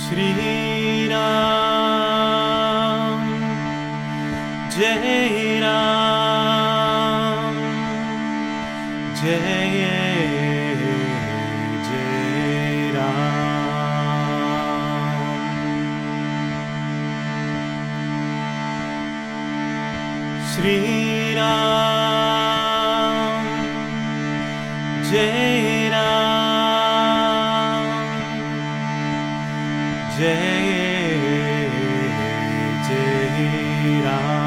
Shri Ram Jai Ram Jai Jai Ram. Shri Ram Jai Ram Jai Jai Ram.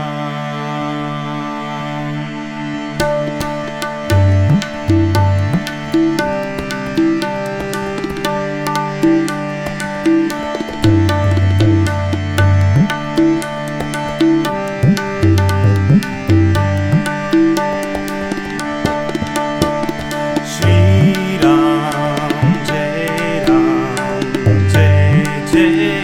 Shri Ram Jai Ram Jai Jai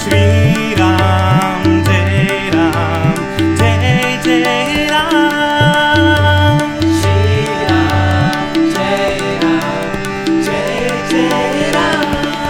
Shri Ram, Jai Ram, Jai Jai Ram. Shri Ram, Jai Ram, Jai Jai Ram.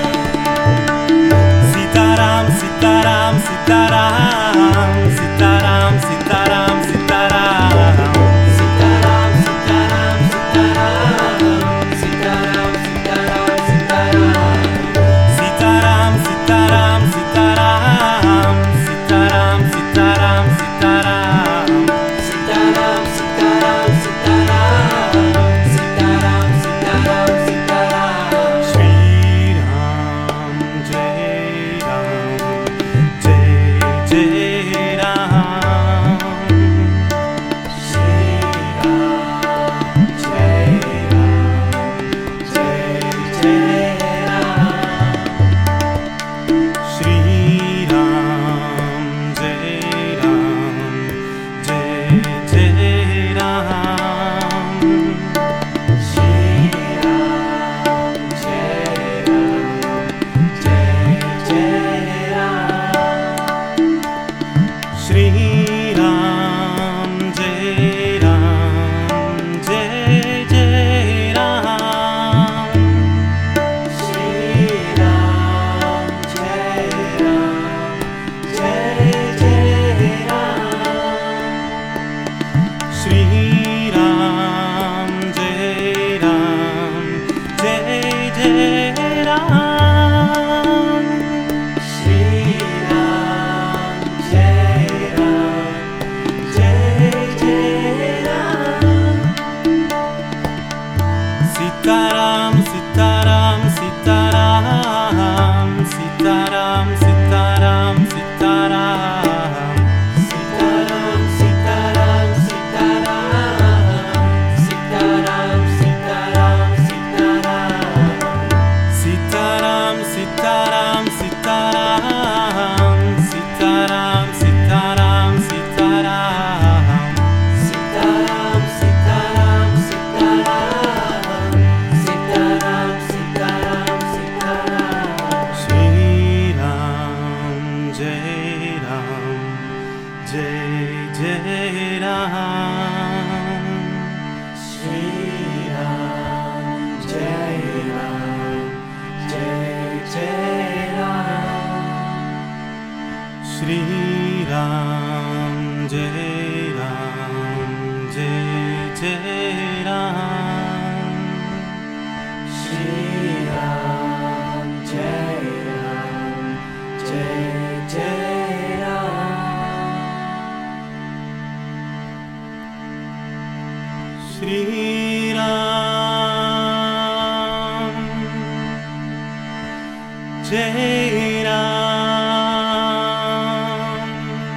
Sita Ram, Sita Ram, Sita Ram, Sita Ram, Sita Ram, Sita Ram. Sita Ram, Sita Ram, Sita Ram, Sita Ram, Sita Ram, Sita Ram. Sita Ram, Sita Ram, Sita Ram, Sita Ram, Sita Ram, Sita Ram. Sita Ram, Sita Ram, Sita Ram, Sita Ram, Sita Ram, Sita Ram. Shri Ram, Jai Ram, Jai Jai Ram. Shri Ram, Jai Ram, Jai Jai Ram. Shri Ram, Jai Ram, Jai Jai Ram. Shri Ram, Jai Ram, Jai Jai Ram. Shri Ram, Jai Ram, Jai Jai Ram. Shri Ram, Jai Ram, Jai Jai Ram. Shri Ram, Jai Ram, Jai Jai Ram. Shri Ram, Jai Ram, Jai Jai Ram. Sita Ram, Sita Ram, Sita Ram, Sita Ram, Sita Ram, Sita Ram. Sita Ram, Sita Ram, Sita Ram, Sita Ram, Sita Ram, Sita Ram. Sita Ram, Sita Ram, Sita Ram, Sita Ram, Sita Ram, Sita Ram. Sita Ram, Sita Ram, Sita Ram, Sita Ram, Sita Ram, Sita Ram. Shri Ram, Jai Ram, Jai Jai Ram. Shri Ram, Jai Ram, Jai Jai Ram. Shri Ram, Jai Ram, Jai Jai Ram. Shri Ram, Jai Ram, Jai Jai Ram. Shri Ram, Jai Ram,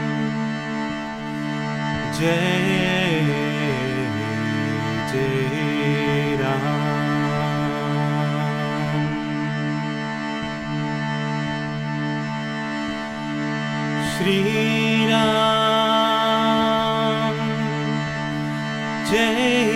Jai Jai Ram. Shri Ram, Jai